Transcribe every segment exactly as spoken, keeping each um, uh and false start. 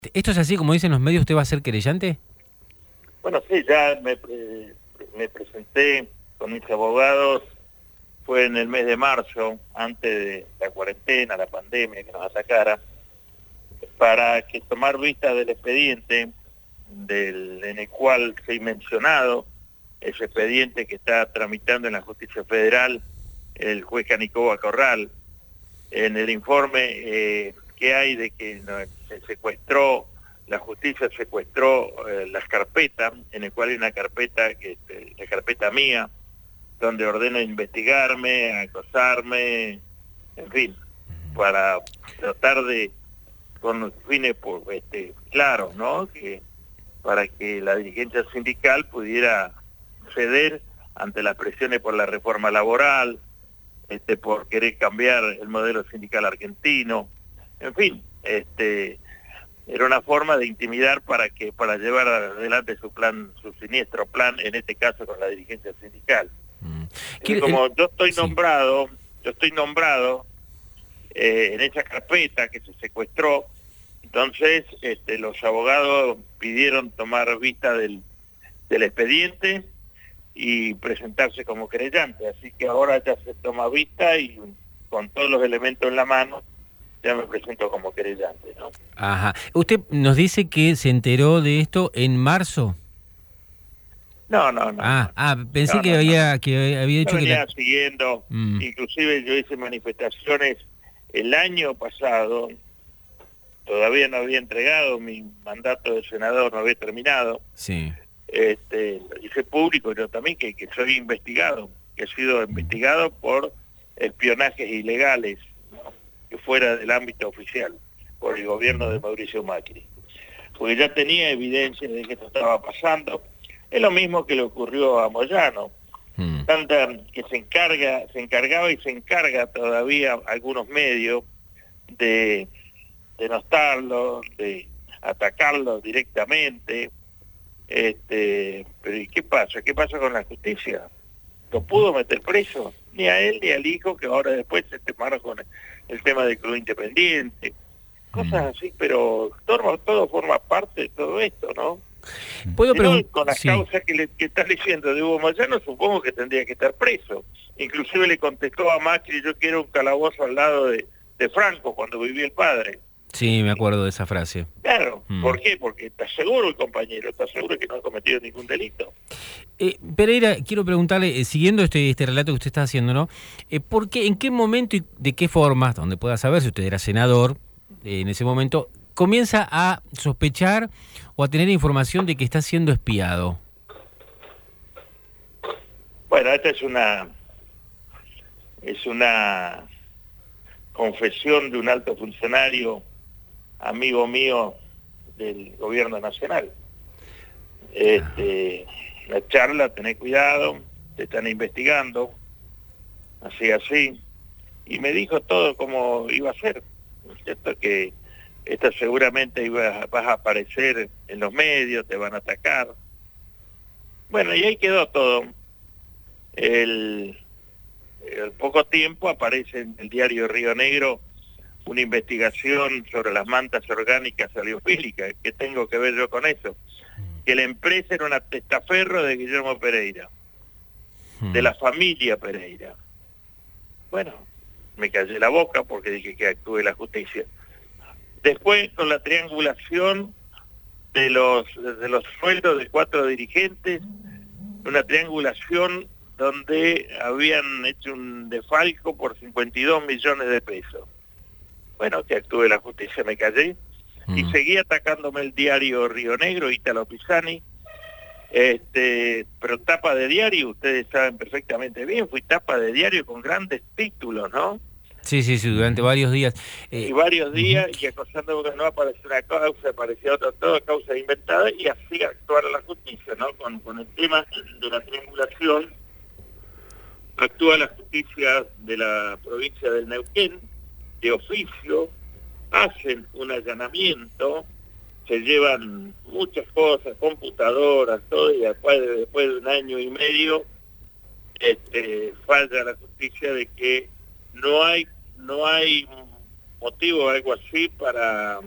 ¿Esto es así, como dicen los medios, usted va a ser querellante? Bueno, sí, ya me, pre- me presenté con mis abogados, fue en el mes de marzo, antes de la cuarentena, la pandemia que nos atacara, para que tomar vista del expediente del, en el cual se ha mencionado, ese expediente que está tramitando en la Justicia Federal el juez Canicoba Corral, en el informe eh, que hay de que no, se secuestró, la justicia secuestró eh, las carpetas, en el cual hay una carpeta, que este, la carpeta mía, donde ordena investigarme, acosarme, en fin, para tratar de, con fines por, este, claros, ¿no? Que, para que la dirigencia sindical pudiera ceder ante las presiones por la reforma laboral, este, por querer cambiar el modelo sindical argentino, en fin, este, era una forma de intimidar para que para llevar adelante su plan, su siniestro plan, en este caso con la dirigencia sindical. Mm. Y como el... yo estoy sí. nombrado, yo estoy nombrado eh, en esa carpeta que se secuestró, entonces este, los abogados pidieron tomar vista del, del expediente y presentarse como querellante, así que ahora ya se toma vista y con todos los elementos en la mano ya me presento como querellante, ¿no? Ajá. Usted nos dice que se enteró de esto en marzo. No, no, no. Ah, no. ah pensé no, que no, había no. que había dicho yo que venía la... siguiendo, mm. inclusive yo hice manifestaciones el año pasado, todavía no había entregado, mi mandato de senador no había terminado. Sí. Este, hice público yo también que, que soy investigado, que he sido investigado por espionajes ilegales, ¿no? Que fuera del ámbito oficial, por el gobierno de Mauricio Macri. Porque ya tenía evidencia de que esto estaba pasando. Es lo mismo que le ocurrió a Moyano, mm. tanta que se encarga, se encargaba y se encarga todavía algunos medios de denostarlo, de atacarlo directamente. Este, pero ¿y qué pasa? ¿Qué pasa con la justicia? ¿Lo pudo meter preso? Ni a él ni al hijo, que ahora después se temaron con el, el tema del Club Independiente. Cosas así, pero todo, todo forma parte de todo esto, ¿no? ¿Puedo preguntar? Con las sí. causas que, le, que está leyendo de Hugo Moyano, supongo que tendría que estar preso. Inclusive le contestó a Macri, yo quiero un calabozo al lado de, de Franco, cuando vivía el padre. Sí, me acuerdo de esa frase. Claro, mm. ¿por qué? Porque está seguro el compañero, está seguro que no ha cometido ningún delito. Eh, Pereira, quiero preguntarle, eh, siguiendo este, este relato que usted está haciendo, ¿no? Eh, ¿por qué, en qué momento y de qué forma, donde pueda saber si usted era senador eh, en ese momento, comienza a sospechar o a tener información de que está siendo espiado? Bueno, esta es una es una confesión de un alto funcionario, amigo mío del gobierno nacional. Este, la charla, tenés cuidado, te están investigando, así así, y me dijo todo cómo iba a ser, ¿cierto? Que esto seguramente iba, vas a aparecer en los medios, te van a atacar. Bueno, y ahí quedó todo. El, el poco tiempo aparece en el diario Río Negro una investigación sobre las mantas orgánicas heliofílicas. ¿Qué tengo que ver yo con eso? Que la empresa era una testaferro de Guillermo Pereira, hmm. de la familia Pereira. Bueno, me callé la boca porque dije que actúe la justicia. Después, con la triangulación de los, de los sueldos de cuatro dirigentes, una triangulación donde habían hecho un defalco por cincuenta y dos millones de pesos. Bueno, que actúe la justicia, me callé. Mm. Y seguí atacándome el diario Río Negro, Italo Pisani, este, pero tapa de diario, ustedes saben perfectamente bien, fui tapa de diario con grandes títulos, ¿no? Sí, sí, sí, durante varios días. Eh, y varios días, uh-huh. y acosando que no apareció una causa, aparecía otra, toda causa inventada, y así actuar la justicia, ¿no? Con, con el tema de la triangulación, actúa la justicia de la provincia del Neuquén, de oficio, hacen un allanamiento, se llevan muchas cosas, computadoras, todo, y después de, después de un año y medio, este, falla la justicia de que no hay no hay motivo o algo así para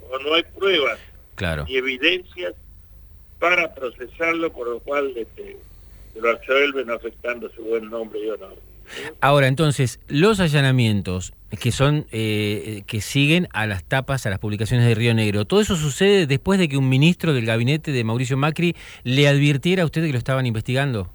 o no hay pruebas claro. y evidencias para procesarlo, por lo cual este, lo absuelven afectando su buen nombre y honor. Ahora, entonces, los allanamientos que son eh, que siguen a las tapas, a las publicaciones de Río Negro, ¿todo eso sucede después de que un ministro del gabinete de Mauricio Macri le advirtiera a usted de que lo estaban investigando?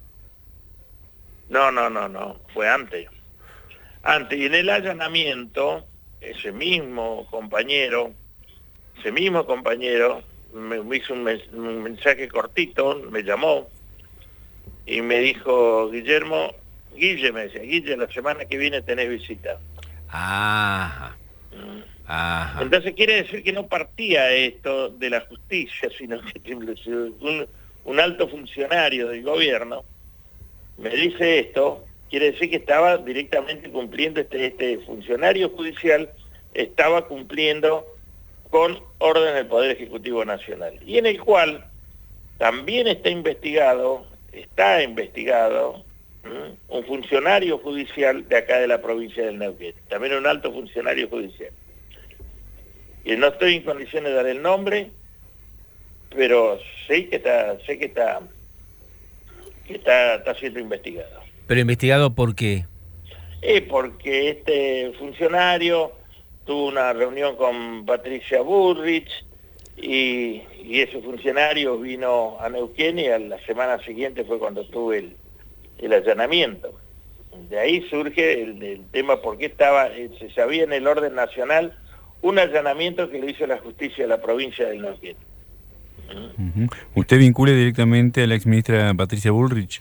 No, no, no, no, fue antes. Antes, y en el allanamiento, ese mismo compañero, ese mismo compañero me, me hizo un, mes, un mensaje cortito, me llamó y me dijo, Guillermo, Guille me decía, Guille, la semana que viene tenés visita. Ajá. Ajá. Entonces quiere decir que no partía esto de la justicia, sino que un, un alto funcionario del gobierno me dice esto, quiere decir que estaba directamente cumpliendo, este, este funcionario judicial estaba cumpliendo con orden del Poder Ejecutivo Nacional, y en el cual también está investigado, está investigado, ¿m? un funcionario judicial de acá de la provincia del Neuquén, también un alto funcionario judicial. Y no estoy en condiciones de dar el nombre, pero sé que está, sé que está, que está, está siendo investigado. ¿Pero investigado por qué? Eh, porque este funcionario tuvo una reunión con Patricia Bullrich y, y ese funcionario vino a Neuquén y a la semana siguiente fue cuando tuve el, el allanamiento. De ahí surge el, el tema por qué estaba, se sabía en el orden nacional un allanamiento que lo hizo la justicia de la provincia del Neuquén. ¿Mm? Uh-huh. ¿Usted vincula directamente a la exministra Patricia Bullrich?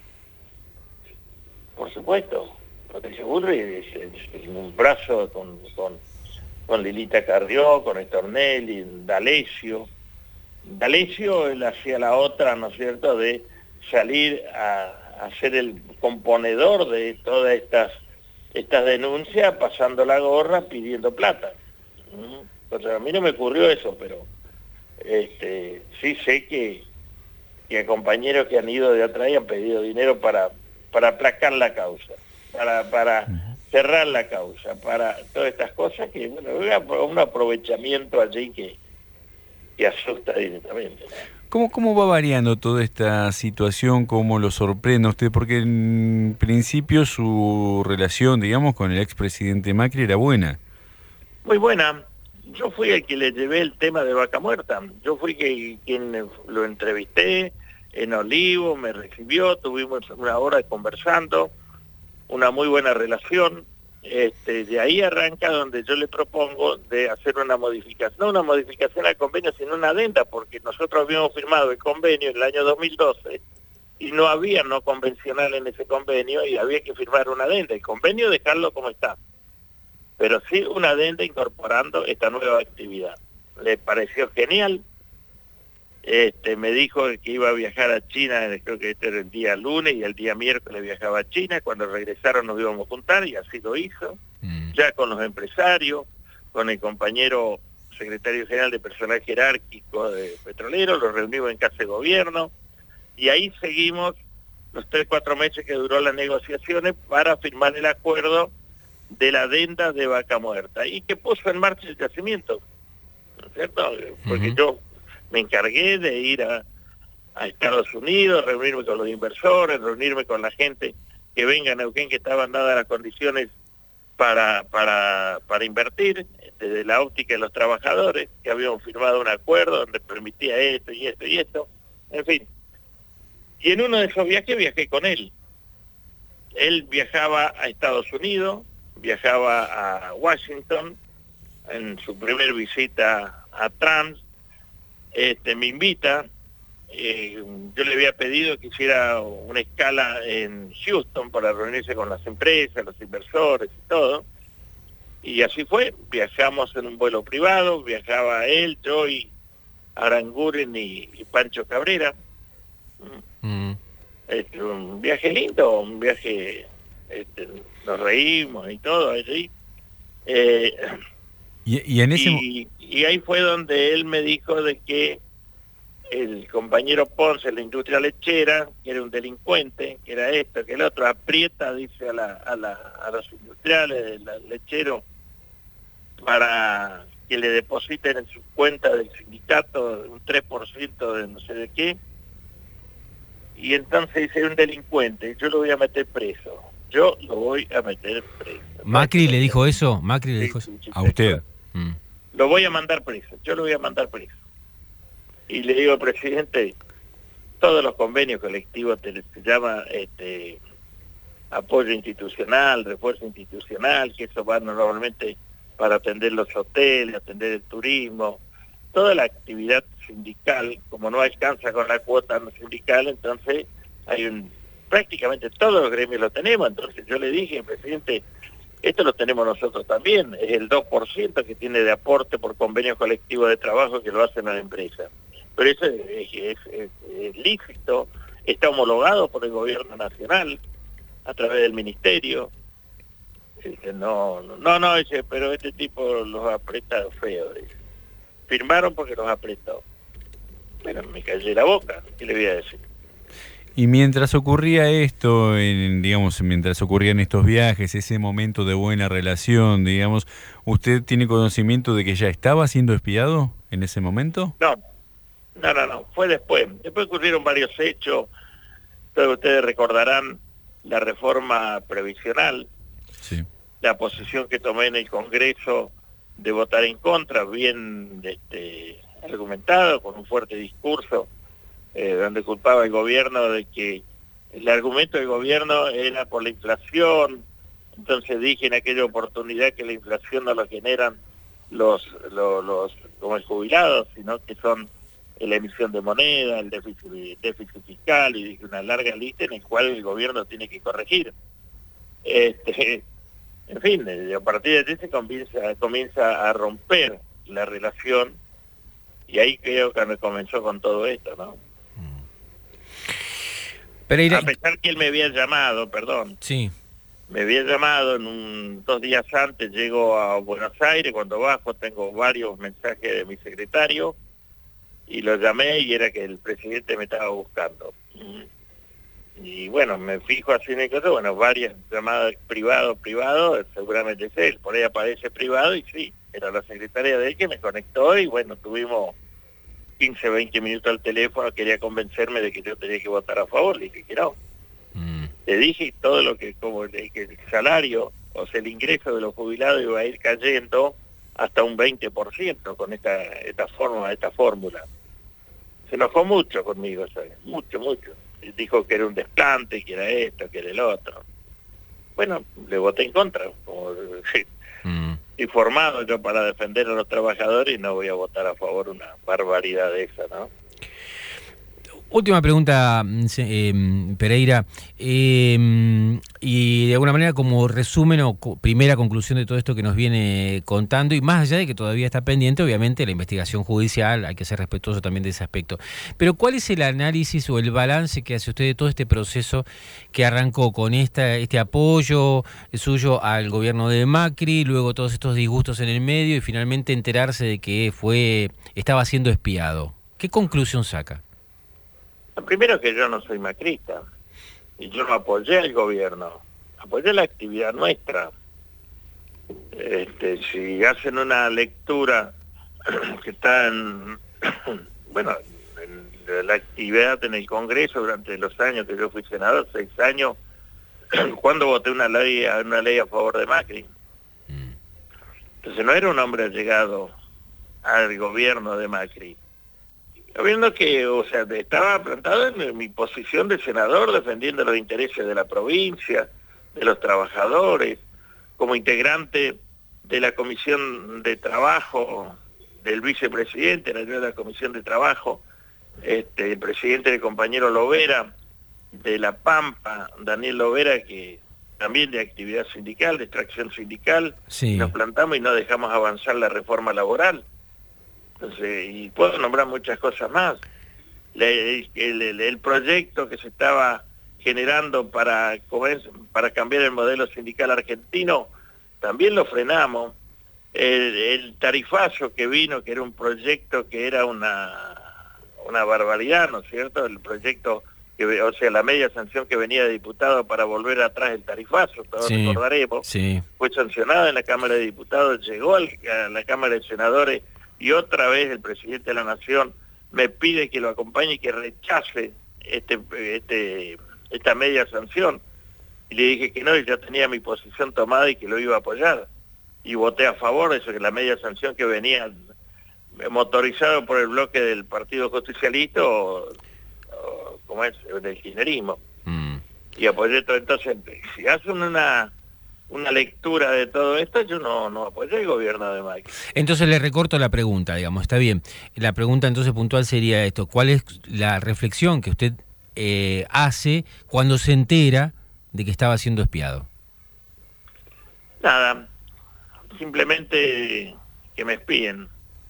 Por supuesto. Patricia Bullrich es, es, es un brazo con, con, con Lilita Carrió, con Estornelli, D'Alessio. D'Alessio él hacía la otra, ¿no es cierto?, de salir a, a ser el componedor de todas estas, estas denuncias, pasando la gorra, pidiendo plata. Entonces, a mí no me ocurrió eso, pero este, sí sé que, que compañeros que han ido de atrás y han pedido dinero para, para aplacar la causa, para, para cerrar la causa, para todas estas cosas que, bueno, un aprovechamiento allí que, que asusta directamente, ¿no? ¿Cómo, ¿Cómo va variando toda esta situación? ¿Cómo lo sorprende a usted? Porque en principio su relación, digamos, con el expresidente Macri era buena. Muy buena. Yo fui el que le llevé el tema de Vaca Muerta. Yo fui que, quien lo entrevisté en Olivo, me recibió, tuvimos una hora conversando, una muy buena relación. Este, de ahí arranca donde yo le propongo de hacer una modificación, no una modificación al convenio, sino una adenda, porque nosotros habíamos firmado el convenio en el año dos mil doce y no había no convencional en ese convenio y había que firmar una adenda. El convenio dejarlo como está, pero sí una adenda incorporando esta nueva actividad. Le pareció genial. Este, me dijo que iba a viajar a China, creo que este era el día lunes, y el día miércoles viajaba a China. Cuando regresaron nos íbamos a juntar, y así lo hizo, mm. ya con los empresarios, con el compañero secretario general de personal jerárquico de Petrolero, lo reunimos en casa de gobierno, y ahí seguimos los tres, cuatro meses que duró las negociaciones para firmar el acuerdo de la adenda de Vaca Muerta, y que puso en marcha el yacimiento, ¿no es cierto? Porque uh-huh. yo me encargué de ir a, a Estados Unidos, reunirme con los inversores, reunirme con la gente que venga a Neuquén, que estaban dadas las condiciones para, para, para invertir, desde la óptica de los trabajadores, que habíamos firmado un acuerdo donde permitía esto y esto y esto, en fin. Y en uno de esos viajes viajé con él. Él viajaba a Estados Unidos, viajaba a Washington, en su primer visita a Trump. Este, me invita, eh, yo le había pedido que hiciera una escala en Houston para reunirse con las empresas, los inversores y todo, y así fue. Viajamos en un vuelo privado, viajaba él, yo y Aranguren y, y Pancho Cabrera. Mm. Este, un viaje lindo, un viaje, este, nos reímos y todo allí. Eh, Y, y, en ese... y, y ahí fue donde él me dijo de que el compañero Ponce, la industria lechera, que era un delincuente, que era esto, que el otro, aprieta, dice, a, la, a, la, a los industriales, el lechero, para que le depositen en su cuenta del sindicato un tres por ciento de no sé de qué, y entonces dice un delincuente, yo lo voy a meter preso, yo lo voy a meter preso. ¿Macri le dijo eso? ¿Macri le Sí, dijo eso? sí, sí, A usted. Mm. Lo voy a mandar preso, yo lo voy a mandar preso. Y le digo al presidente, todos los convenios colectivos te, se llama este, apoyo institucional, refuerzo institucional, que eso va normalmente para atender los hoteles, atender el turismo, toda la actividad sindical, como no alcanza con la cuota sindical, entonces hay un, prácticamente todos los gremios lo tenemos, entonces yo le dije, presidente, esto lo tenemos nosotros también, es el dos por ciento que tiene de aporte por convenio colectivo de trabajo que lo hacen las empresas. Pero eso es, es, es, es lícito, está homologado por el gobierno nacional a través del ministerio. Dice, no, no, no, dice, pero este tipo los aprieta feo. Dice. Firmaron porque los apretó. Bueno, me callé la boca, ¿qué le voy a decir? Y mientras ocurría esto, en, digamos, mientras ocurrían estos viajes, ese momento de buena relación, digamos, ¿usted tiene conocimiento de que ya estaba siendo espiado en ese momento? No. No, no, no, fue después. Después ocurrieron varios hechos. Todos ustedes recordarán la reforma previsional, sí. La posición que tomé en el Congreso de votar en contra, bien este, argumentado, con un fuerte discurso, eh, donde culpaba al gobierno de que el argumento del gobierno era por la inflación. Entonces dije en aquella oportunidad que la inflación no la generan los, los, los como el jubilado, sino que son la emisión de moneda, el déficit, el déficit fiscal y una larga lista en el cual el gobierno tiene que corregir. Este, en fin, a partir de ahí se comienza, comienza a romper la relación y ahí creo que me comenzó con todo esto, ¿no? Pereira... A pesar que él me había llamado, perdón, sí. me había llamado en un, dos días antes, llego a Buenos Aires, cuando bajo tengo varios mensajes de mi secretario, y lo llamé y era que el presidente me estaba buscando. Y bueno, me fijo así en el caso, bueno, varias llamadas privado, privado, seguramente es él, por ahí aparece privado y sí, era la secretaria de él que me conectó y bueno, tuvimos quince, veinte minutos al teléfono, quería convencerme de que yo tenía que votar a favor, le dije que no. Mm. Le dije todo lo que, como que el salario, o sea, el ingreso de los jubilados iba a ir cayendo hasta un veinte por ciento con esta, esta forma, esta fórmula. Se enojó mucho conmigo, ¿sabes? Mucho, mucho. Dijo que era un desplante, que era esto, que era el otro. Bueno, le voté en contra. Como, mm. Estoy formado yo para defender a los trabajadores y no voy a votar a favor una barbaridad de esa, ¿no? Última pregunta, eh, Pereira, eh, y de alguna manera como resumen o co primera conclusión de todo esto que nos viene contando, y más allá de que todavía está pendiente, obviamente, la investigación judicial, hay que ser respetuoso también de ese aspecto, pero ¿cuál es el análisis o el balance que hace usted de todo este proceso que arrancó con esta, este apoyo suyo al gobierno de Macri, luego todos estos disgustos en el medio y finalmente enterarse de que fue estaba siendo espiado? ¿Qué conclusión saca? Primero que yo no soy macrista, y yo no apoyé al gobierno, apoyé la actividad nuestra. Este, si hacen una lectura que está en, bueno, en la actividad en el Congreso durante los años que yo fui senador, seis años, cuando voté una ley, una ley a favor de Macri. Entonces no era un hombre allegado al gobierno de Macri. Viendo que, o sea, estaba plantado en mi posición de senador defendiendo los intereses de la provincia, de los trabajadores, como integrante de la Comisión de Trabajo del vicepresidente, de la Comisión de Trabajo, este, el presidente del compañero Lovera, de La Pampa, Daniel Lovera, que también de actividad sindical, de extracción sindical, sí. Nos plantamos y no dejamos avanzar la reforma laboral. Entonces, y puedo nombrar muchas cosas más. El, el, el proyecto que se estaba generando para, para cambiar el modelo sindical argentino, también lo frenamos. El, el tarifazo que vino, que era un proyecto que era una, una barbaridad, ¿no es cierto? El proyecto que, o sea, la media sanción que venía de diputado para volver atrás el tarifazo, todos Sí, recordaremos, sí. fue sancionada en la Cámara de Diputados, llegó al, a la Cámara de Senadores y otra vez el presidente de la Nación me pide que lo acompañe y que rechace este, este, esta media sanción. Y le dije que no, y ya tenía mi posición tomada y que lo iba a apoyar. Y voté a favor de eso, que la media sanción que venía motorizado por el bloque del Partido Justicialista o, o como es, del kirchnerismo. Mm. Y apoyé todo. Entonces, si hacen una una lectura de todo esto, yo no, no apoyé el gobierno de Macri. Entonces le recorto la pregunta, digamos, está bien. La pregunta entonces puntual sería esto: ¿cuál es la reflexión que usted eh, hace cuando se entera de que estaba siendo espiado? Nada, simplemente que me espíen,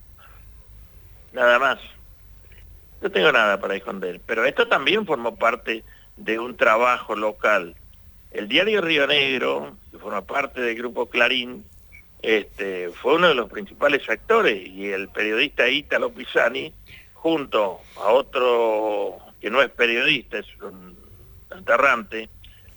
nada más. No tengo nada para esconder, pero esto también formó parte de un trabajo local. El diario Río Negro, que forma parte del grupo Clarín, este, fue uno de los principales actores, y el periodista Ítalo Pisani, junto a otro que no es periodista, es un aterrante,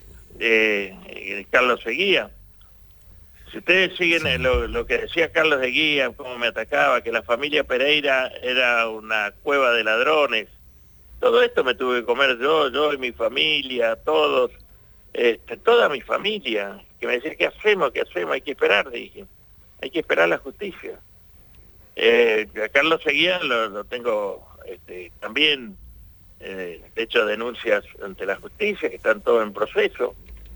eh, Carlos Eguía. Si ustedes siguen sí. lo, lo que decía Carlos Eguía, cómo me atacaba, que la familia Pereira era una cueva de ladrones, todo esto me tuve que comer yo, yo y mi familia, todos. Este, toda mi familia, que me decía, ¿qué hacemos? ¿Qué hacemos? Hay que esperar, dije. Hay que esperar la justicia. Eh, a Carlos Eguía lo, lo tengo este, también, eh, de hecho, denuncias ante la justicia, que están todos en proceso.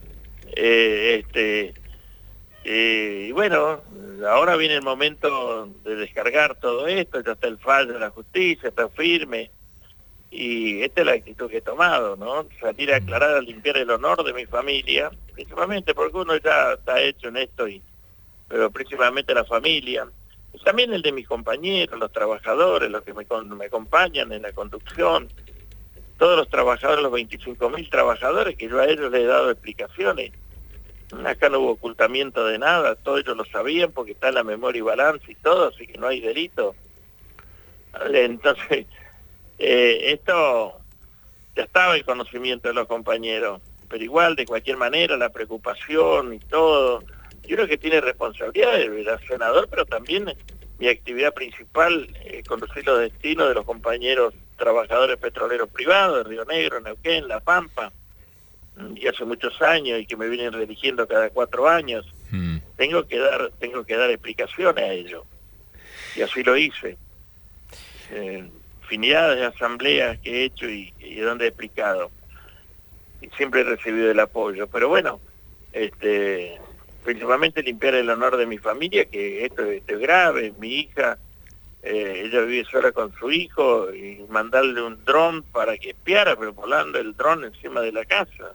Eh, este, eh, y bueno, ahora viene el momento de descargar todo esto, ya está el fallo de la justicia, está firme. Y esta es la actitud que he tomado, ¿no? Salir a aclarar, a limpiar el honor de mi familia, principalmente porque uno ya está hecho en esto, y, pero principalmente la familia, y también el de mis compañeros, los trabajadores, los que me, me acompañan en la conducción, todos los trabajadores, los veinticinco mil trabajadores, que yo a ellos les he dado explicaciones. Acá no hubo ocultamiento de nada, todos ellos lo sabían porque está en la memoria y balance y todo, así que no hay delito. Entonces... Eh, esto ya estaba el conocimiento de los compañeros, pero igual, de cualquier manera, la preocupación y todo, yo creo que tiene responsabilidad el senador, pero también mi actividad principal es conducir los destinos de los compañeros trabajadores petroleros privados de Río Negro, Neuquén, La Pampa, y hace muchos años, y que me vienen religiendo cada cuatro años. Mm. Tengo que dar, tengo que dar explicaciones a ello, y así lo hice. Eh, infinidad de asambleas que he hecho y, y donde he explicado, y siempre he recibido el apoyo, pero bueno, este, principalmente limpiar el honor de mi familia, que esto, esto es grave. Mi hija, eh, ella vive sola con su hijo, y mandarle un dron para que espiara, pero volando el dron encima de la casa,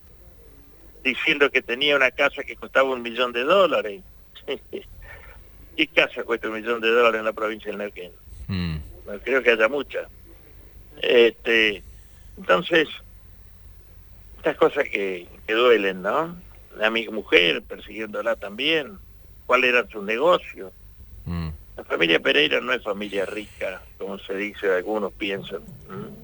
diciendo que tenía una casa que costaba un millón de dólares. ¿Qué casa cuesta un millón de dólares en la provincia de Neuquén? Mm. No creo que haya muchas. Este, entonces, estas cosas que, que duelen, ¿no? A mi mujer persiguiéndola también, cuál era su negocio. Mm. La familia Pereira no es familia rica, como se dice, algunos piensan. ¿Mm?